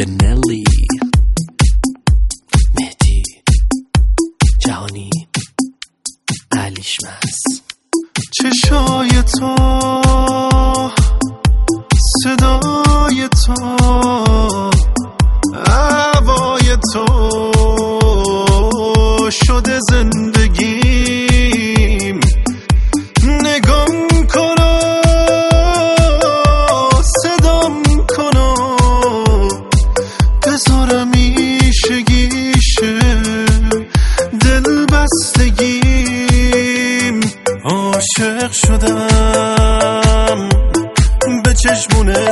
به نلی، مهدی جهانی، علیشمس. چشای تو، صدای تو، هوای تو شده زندگیم. نگام کنو، صدام کنو، بذارم ایشگیشه دل بستگیم. عاشق شدم به چشمون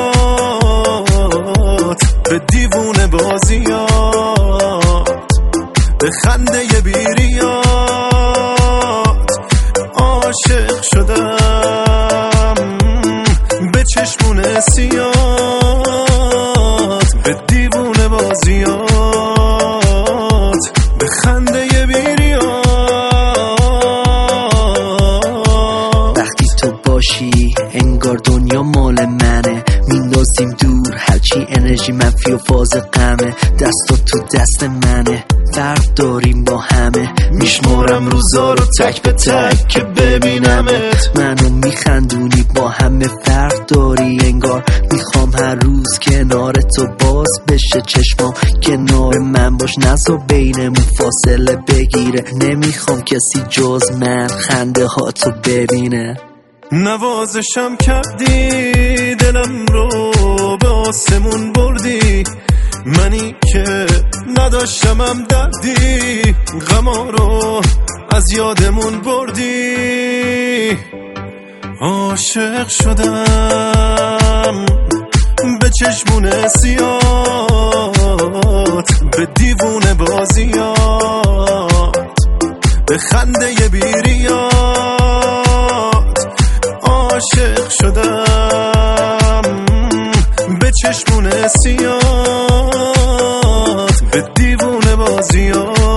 سیات، به دیوونه بازیات، به خنده بیریات. عاشق شدم به چشمون سیات، به دیوونه بازیات، به خنده بیریات. وقتی تو باشی انگار دنیا مال منه، میندازیم دور هرچی انرژی منفی و فاز غمه. دستا تو دست منه، فرق داریم با همه. میشمارم روزا رو تک به تک که ببینمت. منو میخندونی با همه فرق داری انگار. میخوام هر روز کنار تو باز بشه چشمام، کنار من باش نذار بینمون فاصله بگیره. نمیخوام کسی جز من خنده ها تو ببینه. نوازشم کردی دلم رو به آسمون بردی، منی که نداشتمم دردی، غما رو از یادمون بردی. عاشق شدم به چشمون سیات، به دیوونه بازیات، به خنده بیریات. عاشق شدم به چشمون سیات، به دیوونه بازیات.